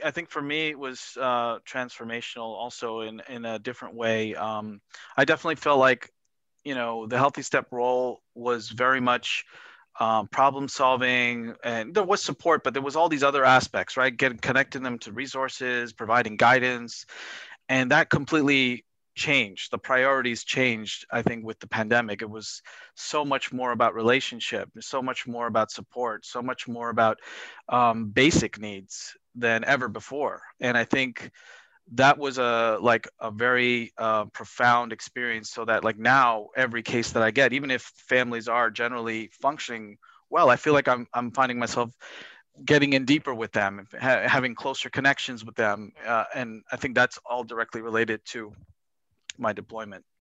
I think for me it was transformational also in a different way. I definitely felt like, the Healthy Step role was very much problem solving, and there was support, but there was all these other aspects, right? Getting connecting them to resources, providing guidance, and that completely changed. The priorities changed, I think, with the pandemic. It was so much more about relationship, so much more about support, so much more about basic needs than ever before. And I think that was a very profound experience, so that like now every case that I get, even if families are generally functioning well, I feel like I'm finding myself getting in deeper with them, having closer connections with them, and I think that's all directly related to my deployment.